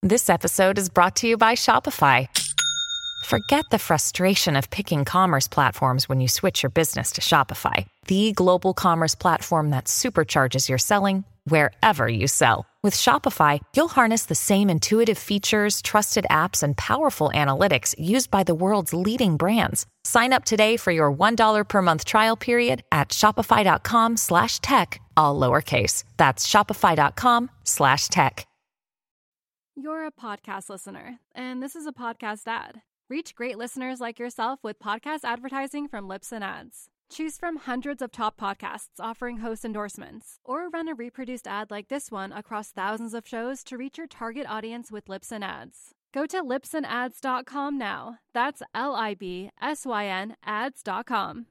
This episode is brought to you by Shopify. Forget the frustration of picking commerce platforms when you switch your business to Shopify, the global commerce platform that supercharges your selling wherever you sell. With Shopify, you'll harness the same intuitive features, trusted apps, and powerful analytics used by the world's leading brands. Sign up today for your $1 per month trial period at shopify.com/tech, all lowercase. That's shopify.com/tech. You're a podcast listener, and this is a podcast ad. Reach great listeners like yourself with podcast advertising from Libsyn Ads. Choose from hundreds of top podcasts offering host endorsements, or run a reproduced ad like this one across thousands of shows to reach your target audience with Libsyn Ads. Go to libsynads.com now. That's LIBSYN ads.com.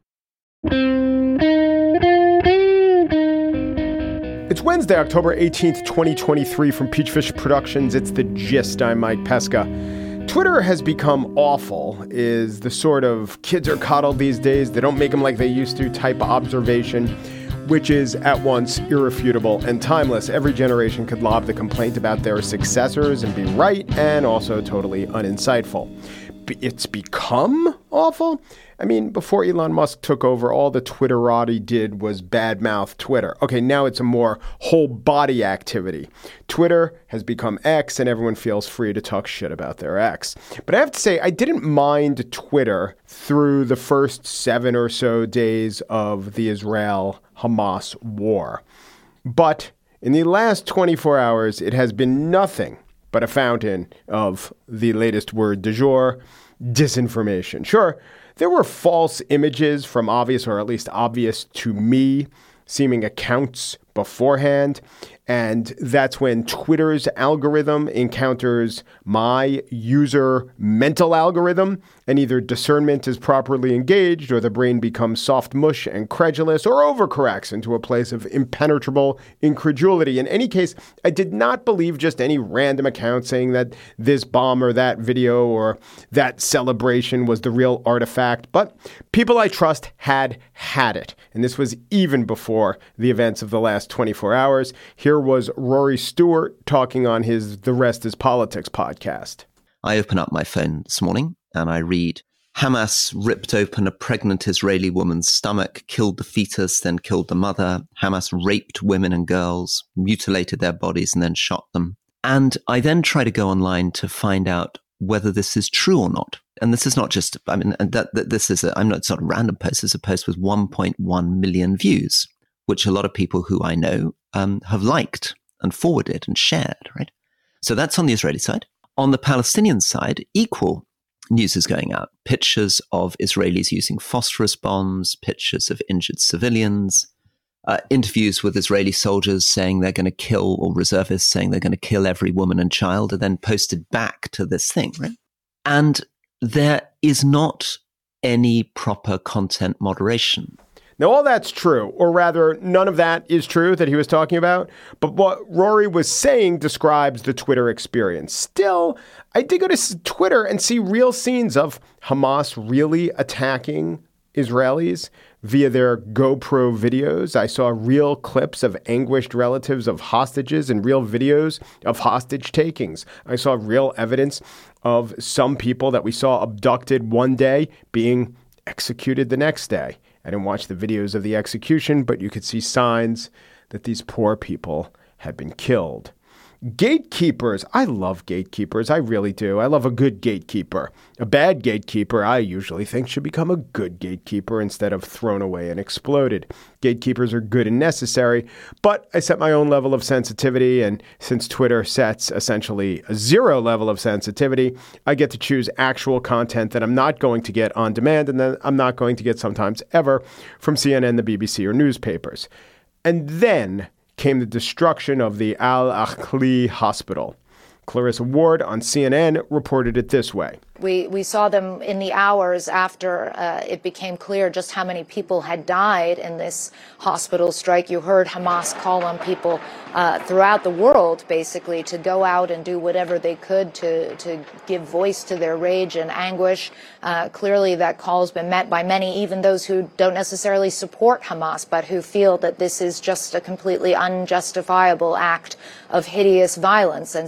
It's Wednesday, October 18th, 2023. From Peachfish Productions, it's The Gist. I'm Mike Pesca. Twitter has become awful, is the sort of kids are coddled these days. They don't make them like they used to type of observation, which is at once irrefutable and timeless. Every generation could lob the complaint about their successors and be right, and also totally uninsightful. It's become awful. I mean, before Elon Musk took over, all the Twitterati did was badmouth Twitter. Okay, now it's a more whole body activity. Twitter has become X, and everyone feels free to talk shit about their ex. But I have to say, I didn't mind Twitter through the first 7 or so days of the Israel-Hamas war. But in the last 24 hours, it has been nothing but a fountain of the latest word du jour, disinformation. Sure, there were false images from obvious, or at least obvious to me, seeming accounts beforehand. And that's when Twitter's algorithm encounters my user mental algorithm, and either discernment is properly engaged, or the brain becomes soft mush and credulous, or overcorrects into a place of impenetrable incredulity. In any case, I did not believe just any random account saying that this bomb or that video or that celebration was the real artifact, but people I trust had it. And this was even before the events of the last 24 hours. Here was Rory Stewart talking on his The Rest is Politics podcast. I open up my phone this morning and I read, Hamas ripped open a pregnant Israeli woman's stomach, killed the fetus, then killed the mother. Hamas raped women and girls, mutilated their bodies and then shot them. And I then try to go online to find out whether this is true or not. And this is not just, I mean, this is it's not a random post. It's a post with 1.1 million views, which a lot of people who I know have liked and forwarded and shared, right? So that's on the Israeli side. On the Palestinian side, equal news is going out. Pictures of Israelis using phosphorus bombs, pictures of injured civilians, interviews with Israeli soldiers saying they're going to kill, or reservists saying they're going to kill every woman and child, are then posted back to this thing, right? And there is not any proper content moderation. Now, all that's true, or rather, none of that is true that he was talking about. But what Rory was saying describes the Twitter experience. Still, I did go to Twitter and see real scenes of Hamas really attacking Israelis via their GoPro videos. I saw real clips of anguished relatives of hostages and real videos of hostage takings. I saw real evidence of some people that we saw abducted one day being executed the next day. I didn't watch the videos of the execution, but you could see signs that these poor people had been killed. Gatekeepers. I love gatekeepers. I really do. I love a good gatekeeper. A bad gatekeeper, I usually think, should become a good gatekeeper instead of thrown away and exploded. Gatekeepers are good and necessary, but I set my own level of sensitivity. And since Twitter sets essentially a 0 level of sensitivity, I get to choose actual content that I'm not going to get on demand, and that I'm not going to get sometimes ever from CNN, the BBC, or newspapers. And then came the destruction of the Al-Ahli hospital. Clarissa Ward on CNN reported it this way. We saw them in the hours after it became clear just how many people had died in this hospital strike. You heard Hamas call on people throughout the world, basically, to go out and do whatever they could to give voice to their rage and anguish. Clearly, that call has been met by many, even those who don't necessarily support Hamas, but who feel that this is just a completely unjustifiable act of hideous violence. And so you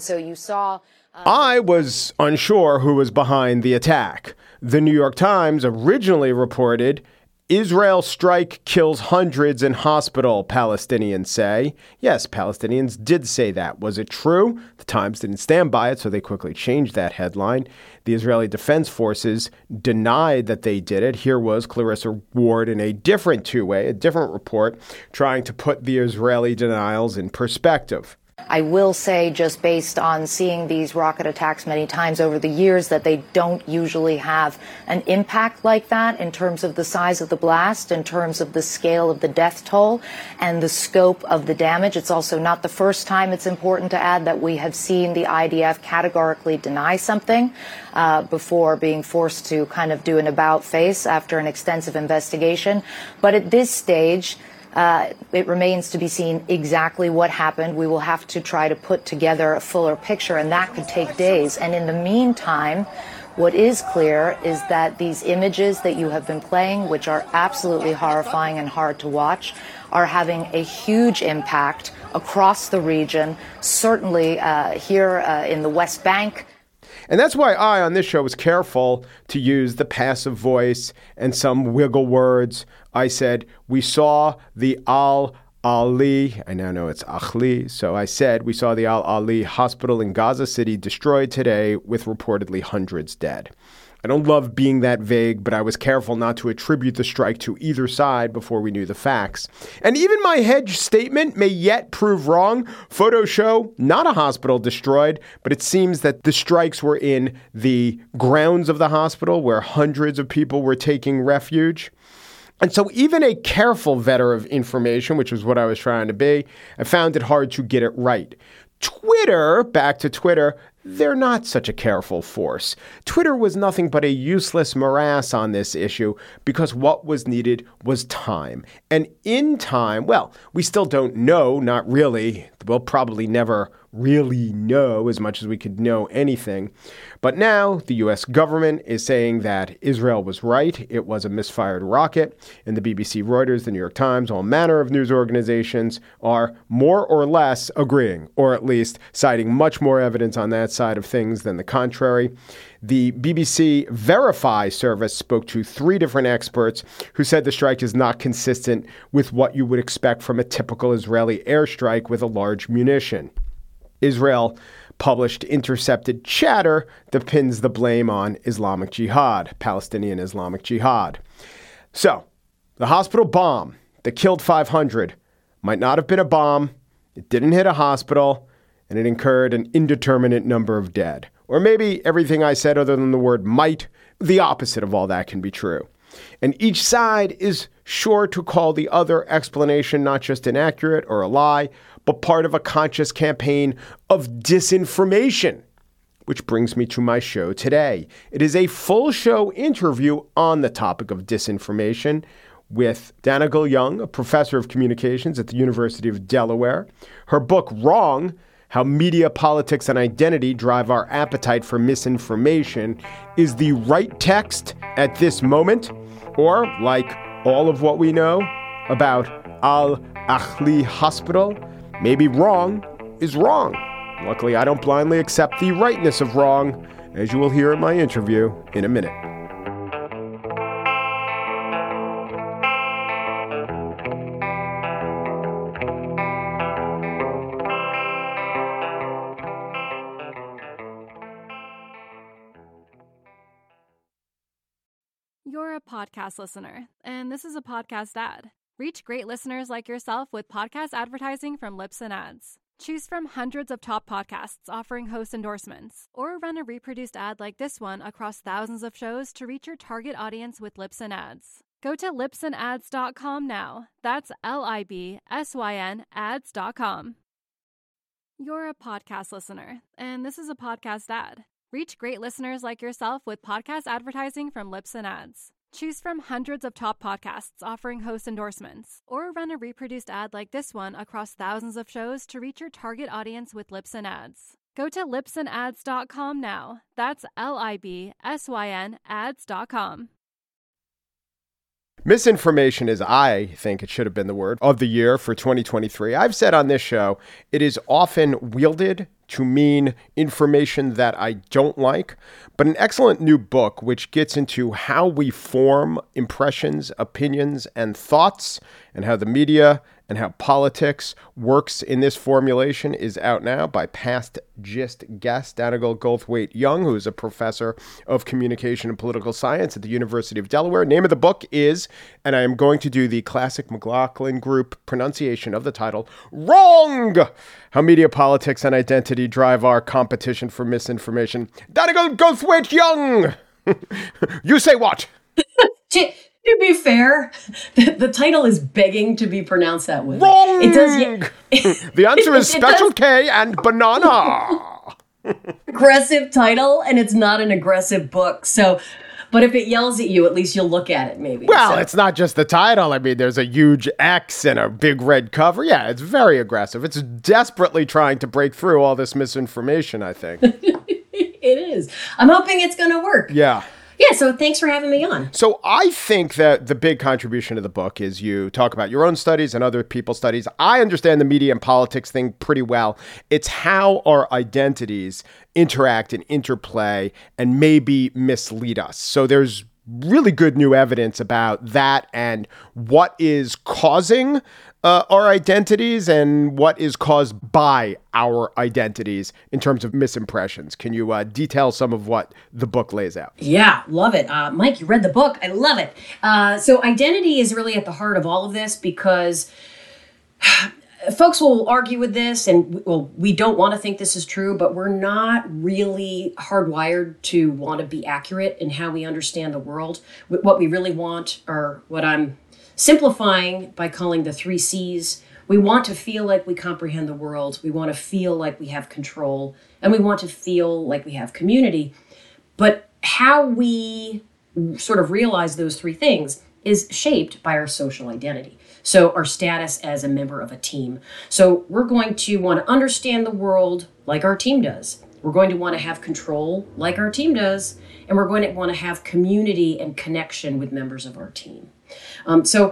saw... I was unsure who was behind the attack. The New York Times originally reported, Israel strike kills hundreds in hospital, Palestinians say. Yes, Palestinians did say that. Was it true? The Times didn't stand by it, so they quickly changed that headline. The Israeli Defense Forces denied that they did it. Here was Clarissa Ward in a different two-way, a different report, trying to put the Israeli denials in perspective. I will say, just based on seeing these rocket attacks many times over the years, that they don't usually have an impact like that in terms of the size of the blast, in terms of the scale of the death toll and the scope of the damage. It's also not the first time, it's important to add, that we have seen the IDF categorically deny something before being forced to kind of do an about-face after an extensive investigation. But at this stage, it remains to be seen exactly what happened. We will have to try to put together a fuller picture, and that could take days. And in the meantime, what is clear is that these images that you have been playing, which are absolutely horrifying and hard to watch, are having a huge impact across the region, certainly here in the West Bank. And that's why I, on this show, was careful to use the passive voice and some wiggle words. I said, we saw the Al-Ali, I now know it's Achli, so I said we saw the Al-Ali hospital in Gaza City destroyed today with reportedly hundreds dead. I don't love being that vague, but I was careful not to attribute the strike to either side before we knew the facts. And even my hedge statement may yet prove wrong. Photos show not a hospital destroyed, but it seems that the strikes were in the grounds of the hospital where hundreds of people were taking refuge. And so even a careful vetter of information, which was what I was trying to be, I found it hard to get it right. Twitter, back to Twitter, they're not such a careful force. Twitter was nothing but a useless morass on this issue because what was needed was time. And in time, well, we still don't know, not really. We'll probably never really know as much as we could know anything. But now the U.S. government is saying that Israel was right. It was a misfired rocket. And the BBC, Reuters, the New York Times, all manner of news organizations are more or less agreeing, or at least citing much more evidence on that side of things than the contrary. The BBC Verify service spoke to 3 different experts who said the strike is not consistent with what you would expect from a typical Israeli airstrike with a large munition. Israel published intercepted chatter that pins the blame on Islamic Jihad, Palestinian Islamic Jihad. So, the hospital bomb that killed 500 might not have been a bomb, it didn't hit a hospital, and it incurred an indeterminate number of dead. Or maybe everything I said other than the word might, the opposite of all that can be true. And each side is sure to call the other explanation not just inaccurate or a lie, but part of a conscious campaign of disinformation. Which brings me to my show today. It is a full show interview on the topic of disinformation with Dana Gil-Young, a professor of communications at the University of Delaware. Her book, Wrong: How Media, Politics, and Identity Drive Our Appetite for Misinformation, is the right text at this moment, or like all of what we know about Al-Achli Hospital, maybe wrong is wrong. Luckily, I don't blindly accept the rightness of wrong, as you will hear in my interview in a minute. You're a podcast listener, and this is a podcast ad. Reach great listeners like yourself with podcast advertising from Libsyn Ads. Choose from hundreds of top podcasts offering host endorsements, or run a reproduced ad like this one across thousands of shows to reach your target audience with Libsyn Ads. Go to libsynads.com now. That's LIBSYN ads.com. You're a podcast listener, and this is a podcast ad. Reach great listeners like yourself with podcast advertising from Libsyn Ads. Choose from hundreds of top podcasts offering host endorsements, or run a reproduced ad like this one across thousands of shows to reach your target audience with Libsyn Ads. Go to libsynads.com now. That's LIBSYN ads.com. Misinformation is, I think it should have been the word of the year for 2023. I've said on this show, it is often wielded to mean information that I don't like, but an excellent new book which gets into how we form impressions, opinions, and thoughts, and how the media and how politics works in this formulation is out now by past GIST guest Danigal Goldthwait-Young, who is a professor of communication and political science at the University of Delaware. Name of the book is, and I am going to do the classic McLaughlin Group pronunciation of the title, Wrong! How Media, Politics, and Identity Drive Our Competition for Misinformation. Danigal Goldthwait-Young! You say what? To be fair, the title is begging to be pronounced that way. Wrong! It does. The answer is Special K and banana. Aggressive title, and it's not an aggressive book. So, but if it yells at you, at least you'll look at it, maybe. Well, it's not just the title. I mean, there's a huge X and a big red cover. Yeah, it's very aggressive. It's desperately trying to break through all this misinformation, I think. It is. I'm hoping it's going to work. Yeah. Yeah, so thanks for having me on. So I think that the big contribution to the book is you talk about your own studies and other people's studies. I understand the media and politics thing pretty well. It's how our identities interact and interplay and maybe mislead us. So there's really good new evidence about that and what is causing our identities and what is caused by our identities in terms of misimpressions. Can you detail some of what the book lays out? Yeah, love it. Mike, you read the book. I love it. So identity is really at the heart of all of this because folks will argue with this and, well, we don't want to think this is true, but we're not really hardwired to want to be accurate in how we understand the world. What we really want, or what I'm simplifying by calling the 3 C's. We want to feel like we comprehend the world. We want to feel like we have control, and we want to feel like we have community. But how we sort of realize those 3 things is shaped by our social identity. So our status as a member of a team. So we're going to want to understand the world like our team does. We're going to want to have control like our team does. And we're going to want to have community and connection with members of our team. So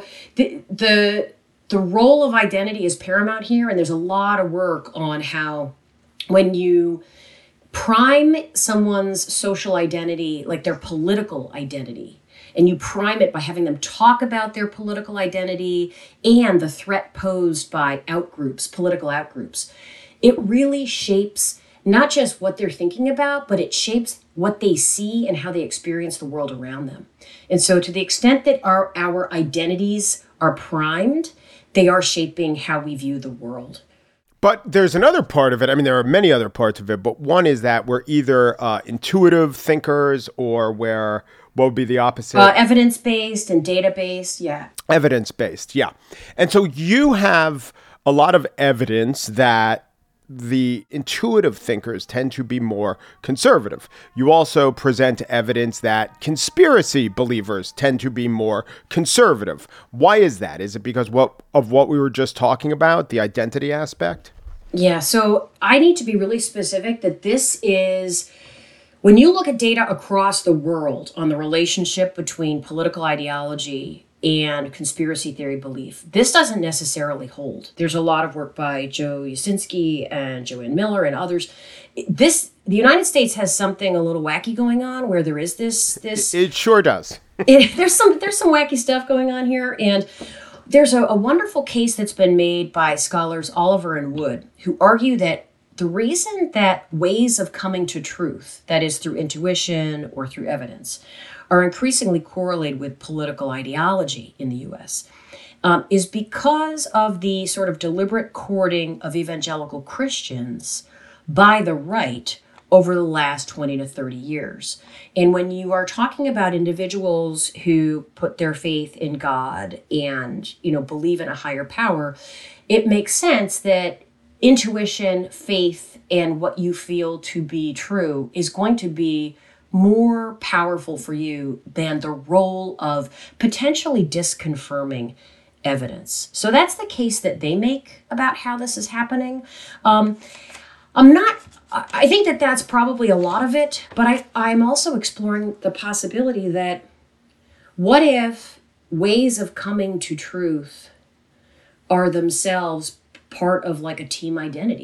the role of identity is paramount here, and there's a lot of work on how when you prime someone's social identity, like their political identity, and you prime it by having them talk about their political identity and the threat posed by outgroups, political outgroups, it really shapes not just what they're thinking about, but it shapes what they see and how they experience the world around them. And so to the extent that our identities are primed, they are shaping how we view the world. But there's another part of it. I mean, there are many other parts of it, but one is that we're either intuitive thinkers or we're, what would be the opposite? Evidence-based and data-based, yeah. Evidence-based, yeah. And so you have a lot of evidence that the intuitive thinkers tend to be more conservative. You also present evidence that conspiracy believers tend to be more conservative. Why is that? Is it because of what we were just talking about, the identity aspect? Yeah, so I need to be really specific that this is, when you look at data across the world on the relationship between political ideology and conspiracy theory belief, this doesn't necessarily hold. There's a lot of work by Joe Yasinski and Joanne Miller and others. The United States has something a little wacky going on where there is this. It sure does. There's some wacky stuff going on here, and there's a wonderful case that's been made by scholars Oliver and Wood, who argue that the reason that ways of coming to truth, that is through intuition or through evidence, are increasingly correlated with political ideology in the U.S., is because of the sort of deliberate courting of evangelical Christians by the right over the last 20 to 30 years. And when you are talking about individuals who put their faith in God and, believe in a higher power, it makes sense that intuition, faith, and what you feel to be true is going to be more powerful for you than the role of potentially disconfirming evidence. So that's the case that they make about how this is happening. I think that that's probably a lot of it, but I'm also exploring the possibility that what if ways of coming to truth are themselves part of like a team identity?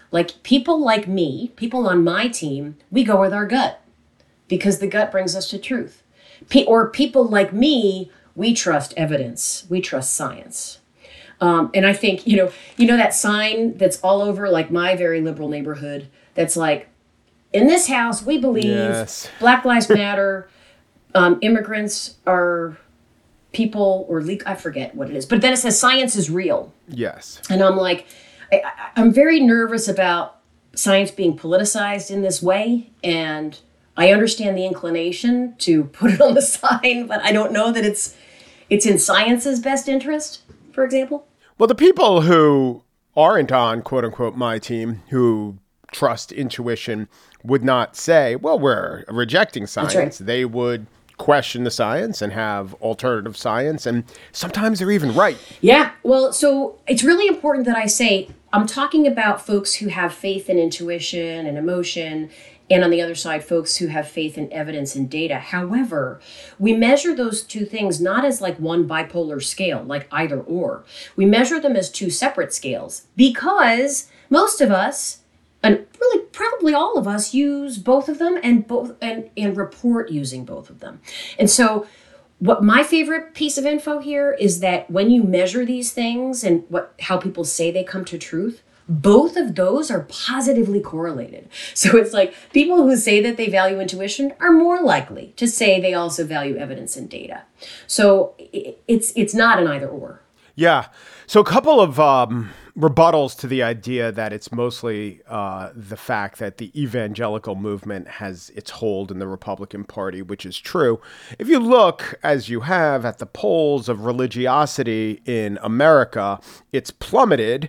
Like people like me, people on my team, we go with our gut because the gut brings us to truth. Or people like me, we trust evidence. We trust science. And I think, you know that sign that's all over like my very liberal neighborhood that's like, in this house, we believe Black Lives Matter, immigrants are people, or I forget what it is. But then it says science is real. Yes. And I'm like, I'm very nervous about science being politicized in this way. And I understand the inclination to put it on the sign, but I don't know that it's in science's best interest, for example. Well, the people who aren't on, quote unquote, my team, who trust intuition, would not say, well, we're rejecting science. That's right. They would question the science and have alternative science. And sometimes they're even right. Yeah. Well, so it's really important that I say, I'm talking about folks who have faith in intuition and emotion, and on the other side, folks who have faith in evidence and data. However, we measure those two things not as like one bipolar scale, like either or. We measure them as two separate scales because most of us, and really probably all of us, use both of them and report using both of them. And so what my favorite piece of info here is that when you measure these things and how people say they come to truth, both of those are positively correlated. So it's like people who say that they value intuition are more likely to say they also value evidence and data. So it's not an either or. Yeah. So a couple of rebuttals to the idea that it's mostly the fact that the evangelical movement has its hold in the Republican Party, which is true. If you look, as you have, at the polls of religiosity in America, it's plummeted.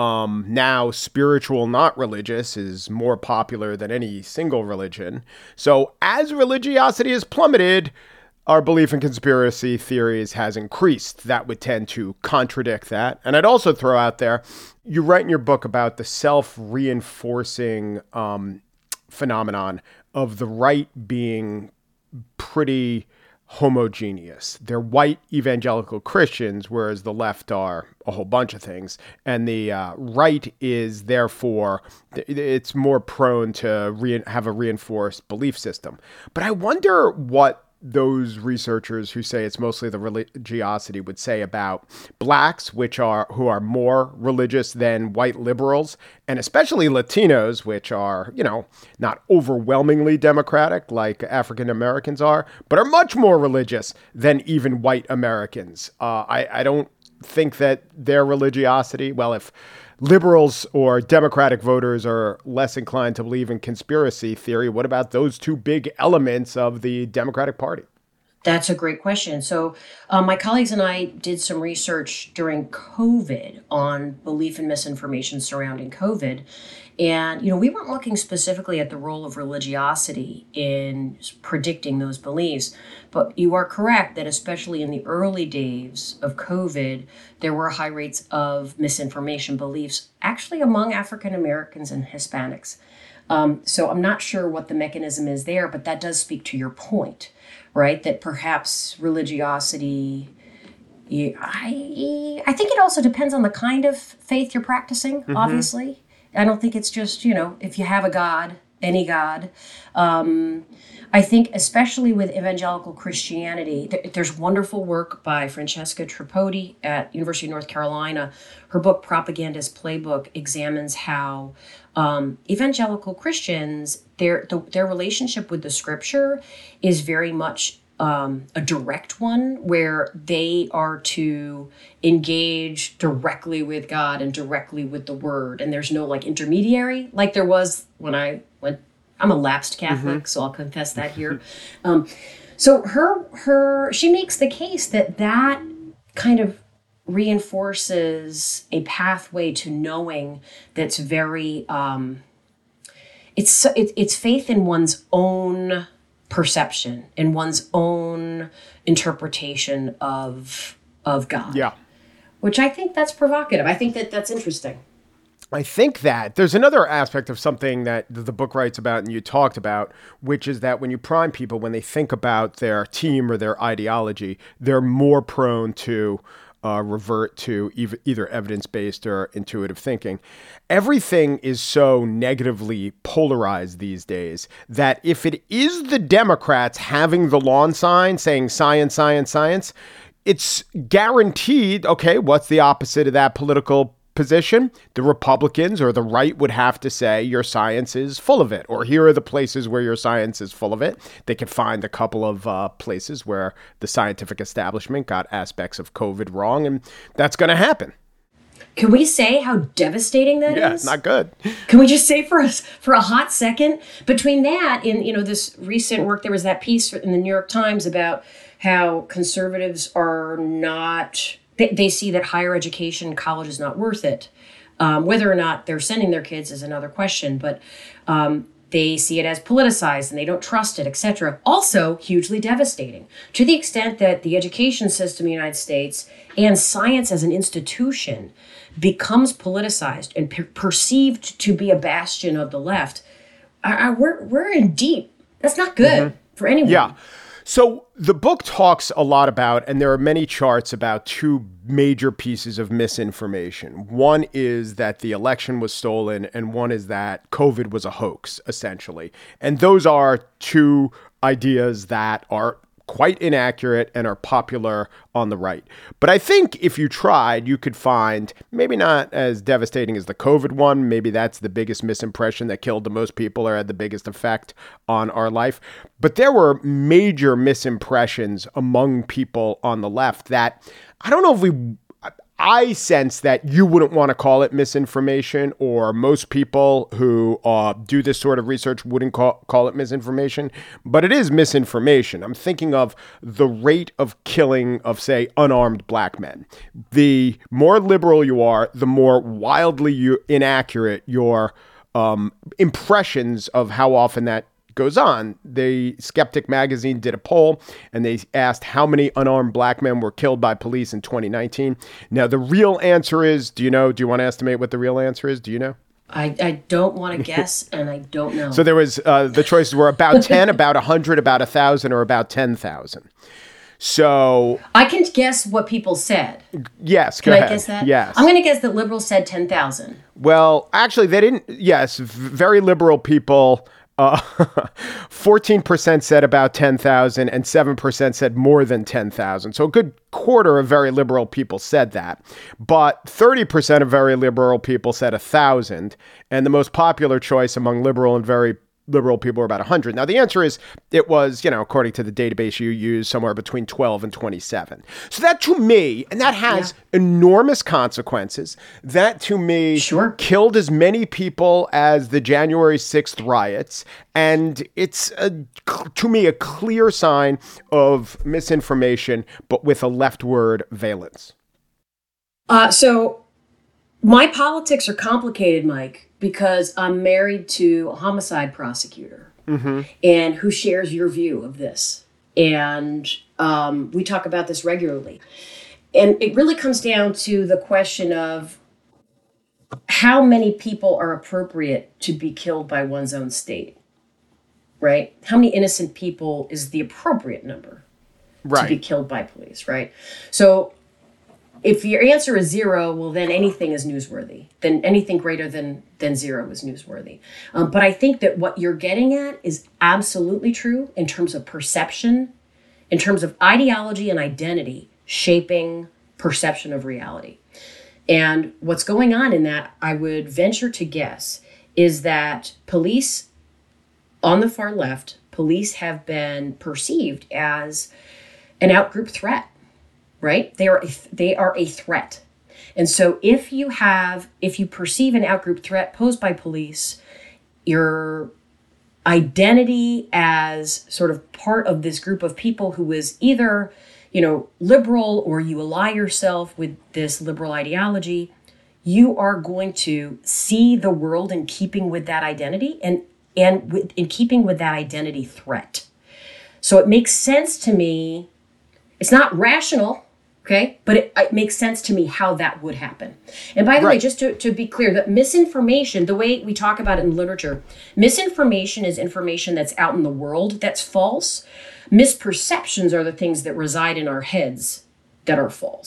Now spiritual, not religious, is more popular than any single religion. So as religiosity has plummeted, our belief in conspiracy theories has increased. That would tend to contradict that. And I'd also throw out there, you write in your book about the self-reinforcing phenomenon of the right being pretty homogeneous. They're white evangelical Christians, whereas the left are a whole bunch of things. And the right is therefore, it's more prone to have a reinforced belief system. But I wonder what those researchers who say it's mostly the religiosity would say about blacks, who are more religious than white liberals, and especially Latinos, which are, not overwhelmingly democratic like African Americans are, but are much more religious than even white Americans. I don't think that their religiosity, well, if liberals or Democratic voters are less inclined to believe in conspiracy theory, what about those two big elements of the Democratic Party? That's a great question. So my colleagues and I did some research during COVID on belief and misinformation surrounding COVID. And, we weren't looking specifically at the role of religiosity in predicting those beliefs. But you are correct that especially in the early days of COVID, there were high rates of misinformation beliefs, actually among African Americans and Hispanics. So I'm not sure what the mechanism is there, but that does speak to your point, right? That perhaps religiosity, I think it also depends on the kind of faith you're practicing, obviously. I don't think it's just, if you have a God, any God. I think especially with evangelical Christianity, there's wonderful work by Francesca Tripodi at University of North Carolina. Her book, Propagandist Playbook, examines how evangelical Christians, their relationship with the scripture is very much a direct one where they are to engage directly with God and directly with the word. And there's no intermediary like there was when I went. I'm a lapsed Catholic, so I'll confess that here. So she makes the case that kind of reinforces a pathway to knowing that's very, it's faith in one's own perception, in one's own interpretation of God. Yeah. Which I think that's provocative. I think that's interesting. I think that there's another aspect of something that the book writes about and you talked about, which is that when you prime people, when they think about their team or their ideology, they're more prone to revert to either evidence-based or intuitive thinking. Everything is so negatively polarized these days that if it is the Democrats having the lawn sign saying science, science, science, it's guaranteed, okay, what's the opposite of that political position? The Republicans or the right would have to say your science is full of it, or here are the places where your science is full of it. They could find a couple of places where the scientific establishment got aspects of COVID wrong, and that's going to happen. Can we say how devastating that is? Yeah, it's not good. Can we just say for a hot second, between that and this recent work, there was that piece in the New York Times about how conservatives are not. They see that higher education, college is not worth it. Whether or not they're sending their kids is another question, but they see it as politicized and they don't trust it, etc. Also, hugely devastating to the extent that the education system in the United States and science as an institution becomes politicized and perceived to be a bastion of the left. We're in deep. That's not good for anyone. Yeah. So the book talks a lot about, and there are many charts about two major pieces of misinformation. One is that the election was stolen, and one is that COVID was a hoax, essentially. And those are two ideas that are quite inaccurate and are popular on the right. But I think if you tried, you could find maybe not as devastating as the COVID one. Maybe that's the biggest misimpression that killed the most people or had the biggest effect on our life. But there were major misimpressions among people on the left that I don't know if I sense that you wouldn't want to call it misinformation, or most people who do this sort of research wouldn't call it misinformation, but it is misinformation. I'm thinking of the rate of killing of, say, unarmed black men. The more liberal you are, the more wildly inaccurate your impressions of how often that goes on. The Skeptic magazine did a poll and they asked how many unarmed black men were killed by police in 2019. Now, the real answer is, do you want to estimate what the real answer is? Do you know? I don't want to guess, and I don't know. So there was, the choices were about 10, about 100, about 1,000, or about 10,000. So I can guess what people said. Yes, go ahead. Can I guess that? Yes. I'm going to guess that liberals said 10,000. Well, actually, they didn't. Yes, very liberal people. 14% said about 10,000 and 7% said more than 10,000. So a good quarter of very liberal people said that. But 30% of very liberal people said 1,000. And the most popular choice among liberal and very liberal people were about 100. Now, the answer is it was, according to the database you use, somewhere between 12 and 27. So that to me, and that has enormous consequences, that to me killed as many people as the January 6th riots. And it's, to me, a clear sign of misinformation, but with a leftward valence. So my politics are complicated, Mike, because I'm married to a homicide prosecutor and who shares your view of this. And we talk about this regularly. And it really comes down to the question of how many people are appropriate to be killed by one's own state, right? How many innocent people is the appropriate number to be killed by police, right? So if your answer is 0, well, then anything is newsworthy. Then anything greater than 0 is newsworthy. But I think that what you're getting at is absolutely true in terms of perception, in terms of ideology and identity shaping perception of reality. And what's going on in that, I would venture to guess, is that police on the far left, police have been perceived as an outgroup threat. Right? They are a threat. And so if you perceive an outgroup threat posed by police, your identity as sort of part of this group of people who is either, liberal, or you ally yourself with this liberal ideology, you are going to see the world in keeping with that identity and in keeping with that identity threat. So it makes sense to me. It's not rational. Okay, but it makes sense to me how that would happen. And by the way, just to be clear, that misinformation, the way we talk about it in literature, misinformation is information that's out in the world that's false. Misperceptions are the things that reside in our heads that are false.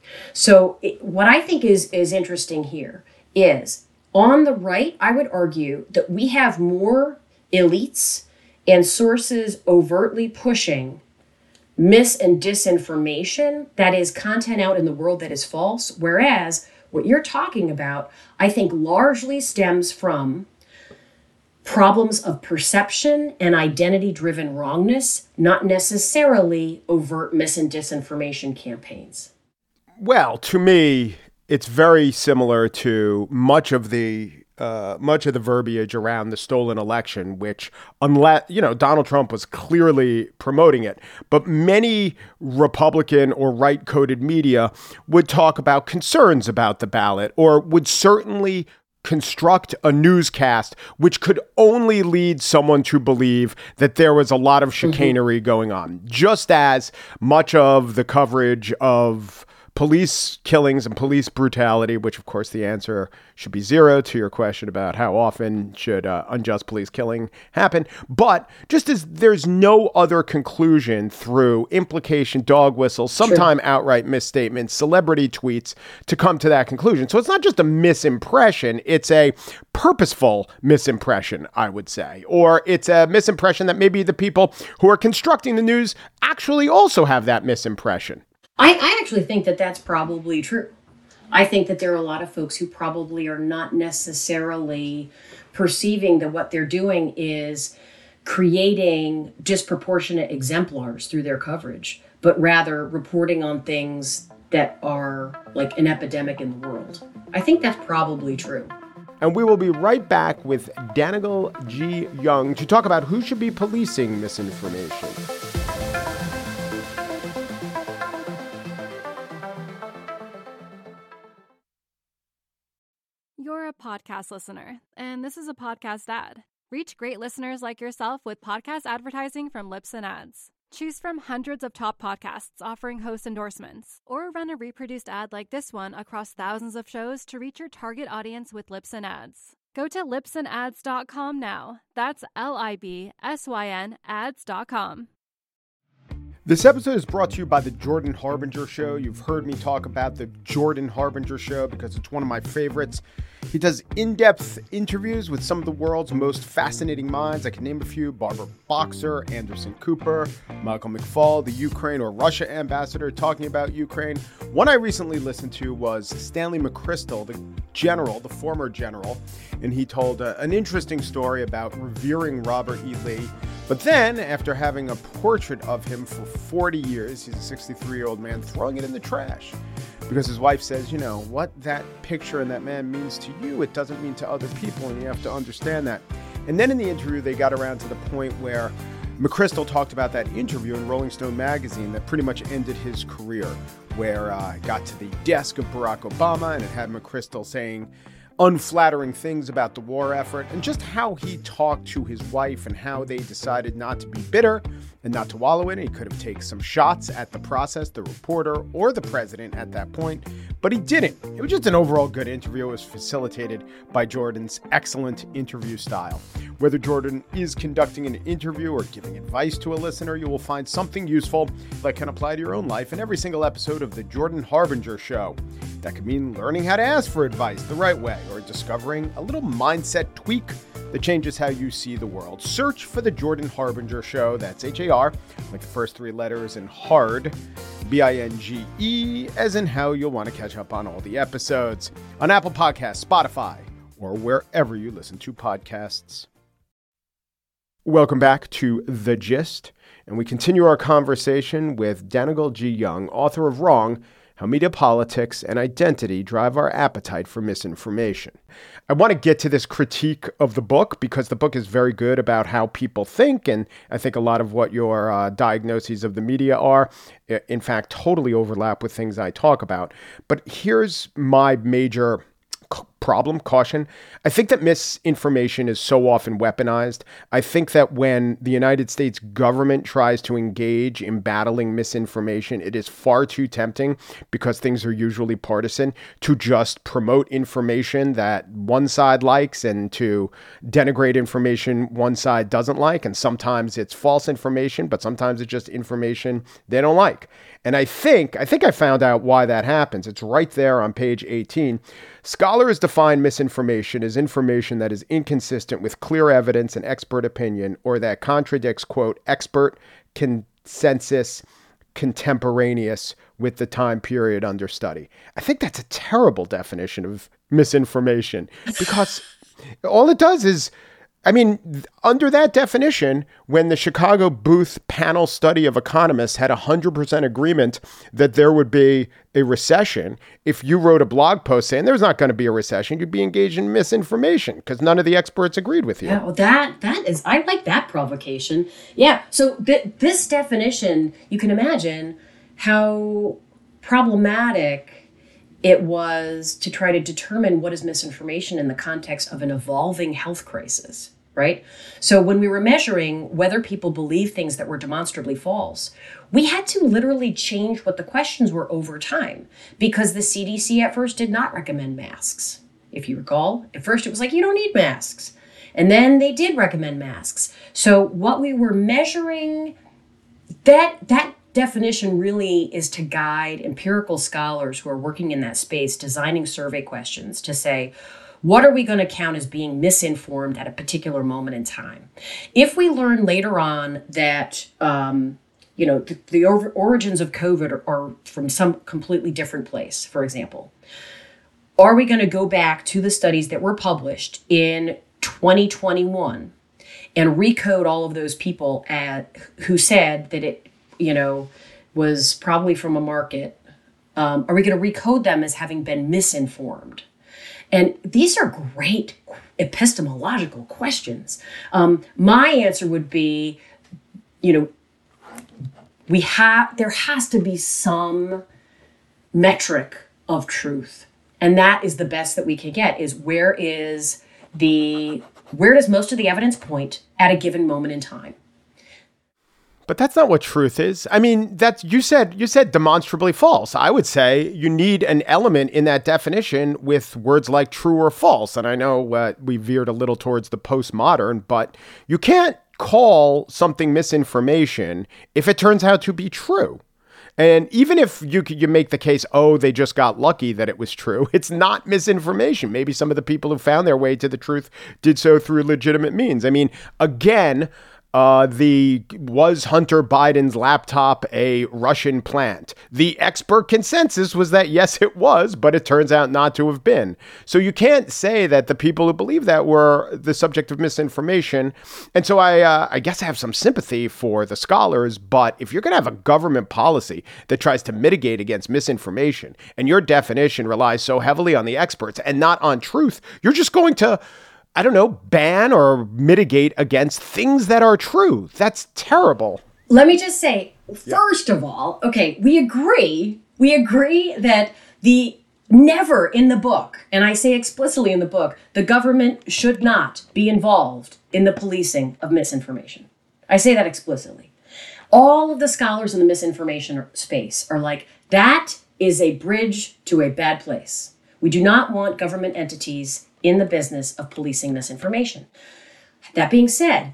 So what I think is interesting here is on the right, I would argue that we have more elites and sources overtly pushing mis and disinformation, that is content out in the world that is false. Whereas what you're talking about, I think largely stems from problems of perception and identity-driven wrongness, not necessarily overt mis and disinformation campaigns. Well, to me, it's very similar to much of the verbiage around the stolen election, which, unless, Donald Trump was clearly promoting it, but many Republican or right-coded media would talk about concerns about the ballot, or would certainly construct a newscast which could only lead someone to believe that there was a lot of chicanery going on, just as much of the coverage of police killings and police brutality, which of course the answer should be zero to your question about how often should unjust police killing happen. But just as there's no other conclusion through implication, dog whistles, sometimes outright misstatements, celebrity tweets to come to that conclusion. So it's not just a misimpression, it's a purposeful misimpression, I would say. Or it's a misimpression that maybe the people who are constructing the news actually also have that misimpression. I actually think that that's probably true. I think that there are a lot of folks who probably are not necessarily perceiving that what they're doing is creating disproportionate exemplars through their coverage, but rather reporting on things that are like an epidemic in the world. I think that's probably true. And we will be right back with Dannigal G. Young to talk about who should be policing misinformation. You're a podcast listener, and this is a podcast ad. Reach great listeners like yourself with podcast advertising from Libsyn Ads. Choose from hundreds of top podcasts offering host endorsements, or run a reproduced ad like this one across thousands of shows to reach your target audience with Libsyn Ads. Go to libsynads.com now. That's LIBSYN ads.com. This episode is brought to you by The Jordan Harbinger Show. You've heard me talk about The Jordan Harbinger Show because it's one of my favorites. He does in-depth interviews with some of the world's most fascinating minds. I can name a few: Barbara Boxer, Anderson Cooper, Michael McFaul, the Ukraine or Russia ambassador talking about Ukraine. One I recently listened to was Stanley McChrystal, the general, the former general, and he told an interesting story about revering Robert E. Lee. But then, after having a portrait of him for 40 years, he's a 63-year-old man, throwing it in the trash. Because his wife says, what that picture and that man means to you, it doesn't mean to other people, and you have to understand that. And then in the interview, they got around to the point where McChrystal talked about that interview in Rolling Stone magazine that pretty much ended his career, where it got to the desk of Barack Obama, and it had McChrystal saying unflattering things about the war effort, and just how he talked to his wife and how they decided not to be bitter and not to wallow in it. He could have taken some shots at the process, the reporter, or the president at that point, but he didn't. It was just an overall good interview. It was facilitated by Jordan's excellent interview style. Whether Jordan is conducting an interview or giving advice to a listener, you will find something useful that can apply to your own life in every single episode of The Jordan Harbinger Show. That could mean learning how to ask for advice the right way, or discovering a little mindset tweak that changes how you see the world. Search for The Jordan Harbinger Show. That's H-A-R, like the first three letters, and hard, B-I-N-G-E, as in how you'll want to catch up on all the episodes on Apple Podcasts, Spotify, or wherever you listen to podcasts. Welcome back to The Gist, and we continue our conversation with Dannigal G. Young, author of Wrong: How Media Politics and Identity Drive Our Appetite for Misinformation. I want to get to this critique of the book because the book is very good about how people think, and I think a lot of what your diagnoses of the media are, in fact, totally overlap with things I talk about. But here's my major problem, caution. I think that misinformation is so often weaponized. I think that when the United States government tries to engage in battling misinformation, it is far too tempting, because things are usually partisan, to just promote information that one side likes and to denigrate information one side doesn't like. And sometimes it's false information, but sometimes it's just information they don't like. And I think I found out why that happens. It's right there on page 18. Scholars define misinformation as information that is inconsistent with clear evidence and expert opinion, or that contradicts, quote, expert consensus contemporaneous with the time period under study. I think that's a terrible definition of misinformation, because all it does is, under that definition, when the Chicago Booth panel study of economists had 100% agreement that there would be a recession, if you wrote a blog post saying there's not going to be a recession, you'd be engaged in misinformation because none of the experts agreed with you. Yeah, well, that is, I like that provocation. Yeah, so this definition, you can imagine how problematic it was to try to determine what is misinformation in the context of an evolving health crisis. Right? So when we were measuring whether people believe things that were demonstrably false, we had to literally change what the questions were over time, because the CDC at first did not recommend masks. If you recall, at first it was like, you don't need masks. And then they did recommend masks. So what we were measuring, that definition really is to guide empirical scholars who are working in that space, designing survey questions to say, what are we going to count as being misinformed at a particular moment in time? If we learn later on that, the origins of COVID are from some completely different place, for example, are we going to go back to the studies that were published in 2021 and recode all of those people who said that it, was probably from a market? Are we going to recode them as having been misinformed? And these are great epistemological questions. My answer would be, there has to be some metric of truth. And that is the best that we can get, is where does most of the evidence point at a given moment in time? But that's not what truth is. You said demonstrably false. I would say you need an element in that definition with words like true or false. And I know we veered a little towards the postmodern, but you can't call something misinformation if it turns out to be true. And even if you make the case, they just got lucky that it was true, it's not misinformation. Maybe some of the people who found their way to the truth did so through legitimate means. Again, was Hunter Biden's laptop a Russian plant? The expert consensus was that yes, it was, but it turns out not to have been. So you can't say that the people who believe that were the subject of misinformation. And so I guess I have some sympathy for the scholars, but if you're going to have a government policy that tries to mitigate against misinformation, and your definition relies so heavily on the experts and not on truth, you're just going to, ban or mitigate against things that are true. That's terrible. Let me just say, first of all, okay, we agree that never in the book, and I say explicitly in the book, the government should not be involved in the policing of misinformation. I say that explicitly. All of the scholars in the misinformation space are like, that is a bridge to a bad place. We do not want government entities in the business of policing this information. That being said,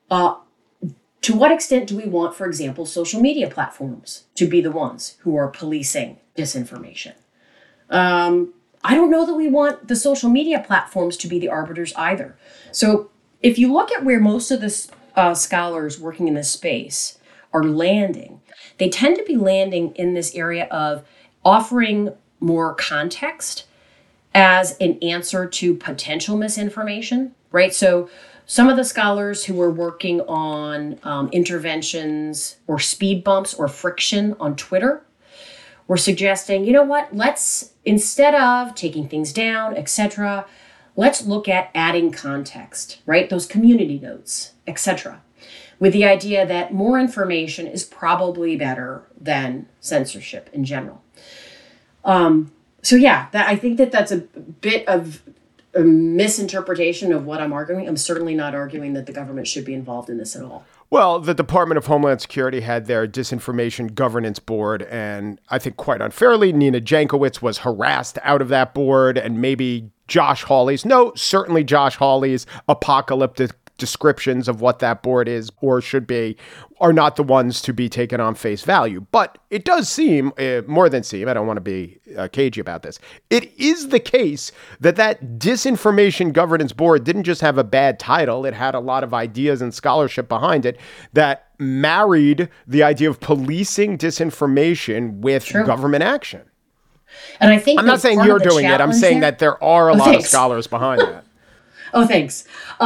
to what extent do we want, for example, social media platforms to be the ones who are policing disinformation? I don't know that we want the social media platforms to be the arbiters either. So if you look at where most of the scholars working in this space are landing, they tend to be landing in this area of offering more context as an answer to potential misinformation, right? So some of the scholars who were working on interventions or speed bumps or friction on Twitter were suggesting, let's, instead of taking things down, etc., let's look at adding context, right? Those community notes, etc., with the idea that more information is probably better than censorship in general. I think that's a bit of a misinterpretation of what I'm arguing. I'm certainly not arguing that the government should be involved in this at all. Well, the Department of Homeland Security had their Disinformation Governance Board, and I think quite unfairly, Nina Jankowicz was harassed out of that board, and maybe certainly Josh Hawley's apocalyptic descriptions of what that board is or should be are not the ones to be taken on face value. But it does seem, more than seem, I don't want to be cagey about this, it is the case that Disinformation Governance Board didn't just have a bad title, it had a lot of ideas and scholarship behind it that married the idea of policing disinformation with government action. And I think I'm not saying you're doing it, I'm saying that there are a lot of scholars behind that. Oh, thanks.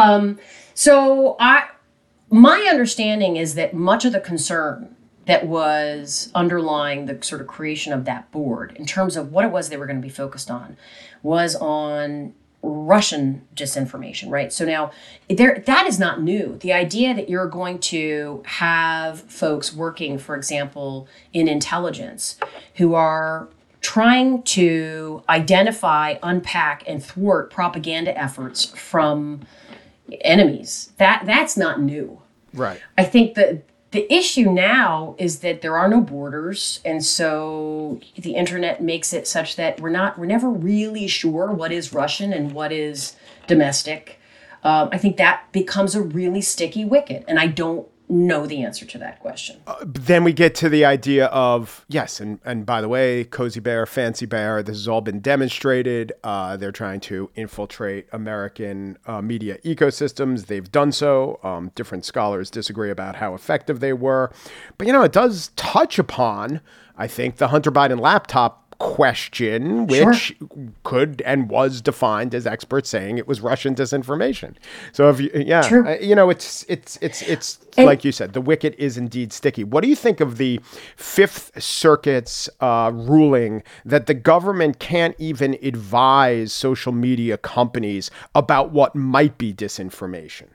So my understanding is that much of the concern that was underlying the sort of creation of that board in terms of what it was they were going to be focused on was on Russian disinformation, right? So now that is not new. The idea that you're going to have folks working, for example, in intelligence who are trying to identify, unpack, and thwart propaganda efforts from enemies, that's not new. Right. I think that the issue now is that there are no borders, and so the internet makes it such that we're never really sure what is Russian and what is domestic. I think that becomes a really sticky wicket, and I don't know the answer to that question. Then we get to the idea of, yes, and by the way, Cozy Bear, Fancy Bear, this has all been demonstrated. They're trying to infiltrate American media ecosystems. They've done so. Different scholars disagree about how effective they were. But, it does touch upon, I think, the Hunter Biden laptop question, which could and was defined as experts saying it was Russian disinformation. So if it's like you said, the wicket is indeed sticky. What do you think of the Fifth Circuit's ruling that the government can't even advise social media companies about what might be disinformation?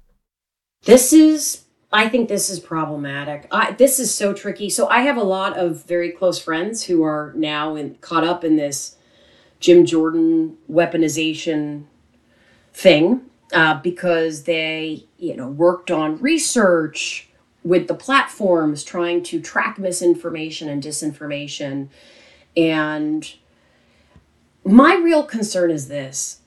I think this is problematic. This is so tricky. So I have a lot of very close friends who are now caught up in this Jim Jordan weaponization thing because they, worked on research with the platforms trying to track misinformation and disinformation. And my real concern is this: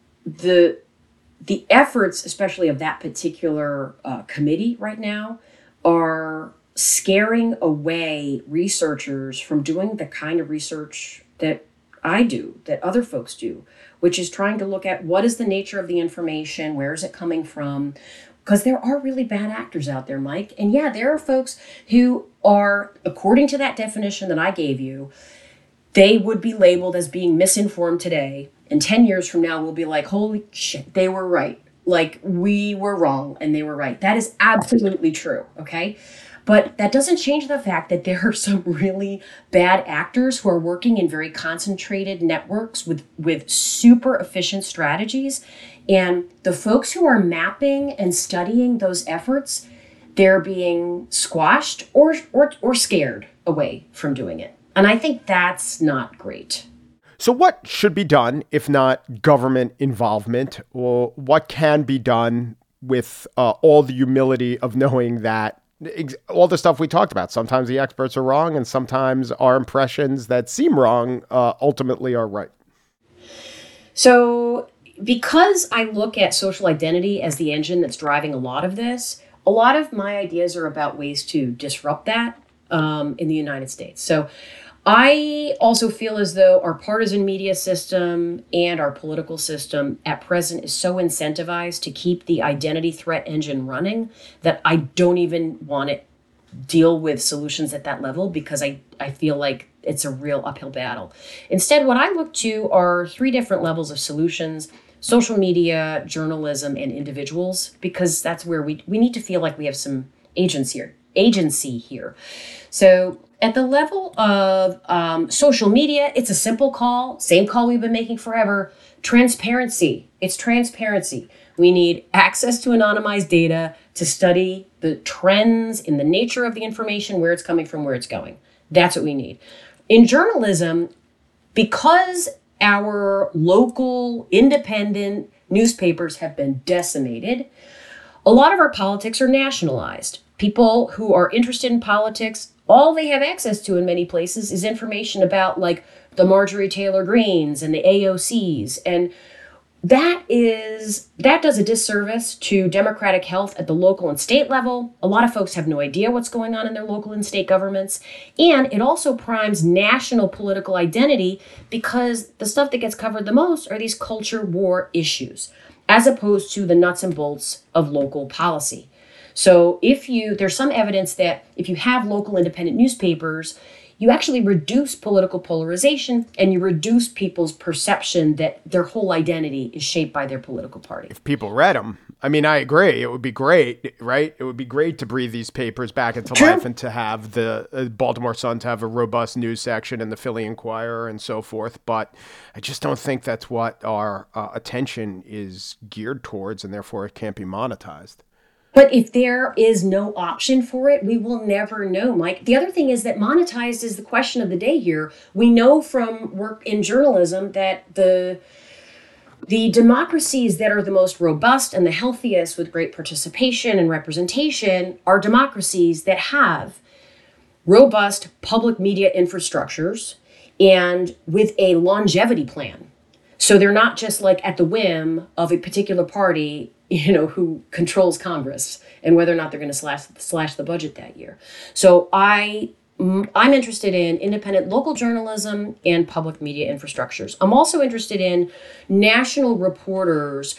the efforts, especially of that particular committee right now, are scaring away researchers from doing the kind of research that I do, that other folks do, which is trying to look at what is the nature of the information, where is it coming from, because there are really bad actors out there, Mike. And yeah, there are folks who are, according to that definition that I gave you, they would be labeled as being misinformed today. And 10 years from now, we'll be like, holy shit, they were right. Like, we were wrong and they were right. That is absolutely true, okay? But that doesn't change the fact that there are some really bad actors who are working in very concentrated networks with super efficient strategies. And the folks who are mapping and studying those efforts, they're being squashed or scared away from doing it. And I think that's not great. So what should be done if not government involvement? Or what can be done with all the humility of knowing that all the stuff we talked about, sometimes the experts are wrong and sometimes our impressions that seem wrong ultimately are right? So because I look at social identity as the engine that's driving a lot of this, a lot of my ideas are about ways to disrupt that in the United States. So I also feel as though our partisan media system and our political system at present is so incentivized to keep the identity threat engine running that I don't even want to deal with solutions at that level because I feel like it's a real uphill battle. Instead, what I look to are 3 different levels of solutions: social media, journalism, and individuals, because that's where we need to feel like we have some agency here. So at the level of social media, it's a simple call, same call we've been making forever: transparency. It's transparency. We need access to anonymized data to study the trends in the nature of the information, where it's coming from, where it's going. That's what we need. In journalism, because our local independent newspapers have been decimated. A lot of our politics are nationalized. People who are interested in politics, all they have access to in many places is information about like the Marjorie Taylor Greens and the AOCs. And that does a disservice to democratic health at the local and state level. A lot of folks have no idea what's going on in their local and state governments. And it also primes national political identity because the stuff that gets covered the most are these culture war issues, as opposed to the nuts and bolts of local policy. So there's some evidence that if you have local independent newspapers, you actually reduce political polarization and you reduce people's perception that their whole identity is shaped by their political party. If people read them, I mean, I agree. It would be great, right? It would be great to breathe these papers back into life and to have the Baltimore Sun to have a robust news section and the Philly Inquirer and so forth. But I just don't think that's what our attention is geared towards, and therefore it can't be monetized. But if there is no option for it, we will never know, Mike. The other thing is that monetized is the question of the day here. We know from work in journalism that the democracies that are the most robust and the healthiest with great participation and representation are democracies that have robust public media infrastructures and with a longevity plan. So they're not just like at the whim of a particular party, who controls Congress and whether or not they're going to slash the budget that year. So I'm interested in independent local journalism and public media infrastructures. I'm also interested in national reporters.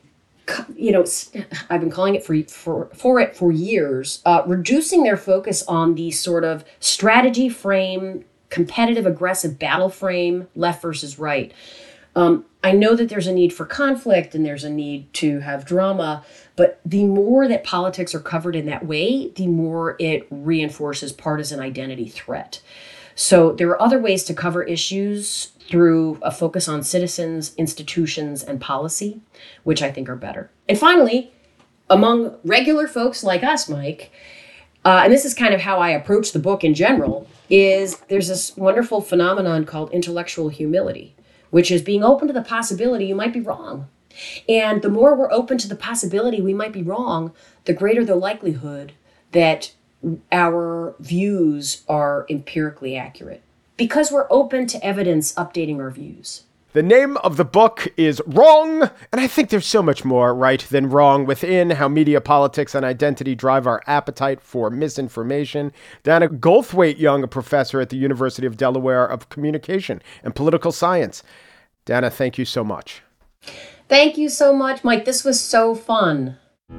I've been calling it for years, reducing their focus on the sort of strategy frame, competitive, aggressive battle frame, left versus right. I know that there's a need for conflict and there's a need to have drama, but the more that politics are covered in that way, the more it reinforces partisan identity threat. So there are other ways to cover issues through a focus on citizens, institutions, and policy, which I think are better. And finally, among regular folks like us, Mike, and this is kind of how I approach the book in general, is there's this wonderful phenomenon called intellectual humility, which is being open to the possibility you might be wrong. And the more we're open to the possibility we might be wrong, the greater the likelihood that our views are empirically accurate, because we're open to evidence updating our views. The name of the book is Wrong, and I think there's so much more right than wrong within how media, politics, and identity drive our appetite for misinformation. Dana Goldthwaite-Young, a professor at the University of Delaware of Communication and Political Science. Dana, thank you so much. Thank you so much, Mike. This was so fun.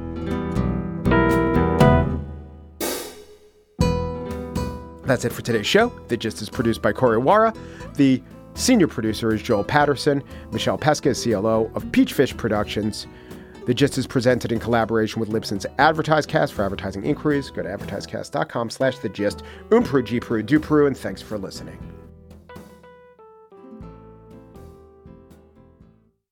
That's it for today's show. The Gist is produced by Corey Wara. The senior producer is Joel Patterson. Michelle Pesca is CLO of Peachfish Productions. The Gist is presented in collaboration with Libsyn's AdvertiseCast. For advertising inquiries, go to advertisecast.com/thegist. Peru, G Peru, Do Peru, and thanks for listening.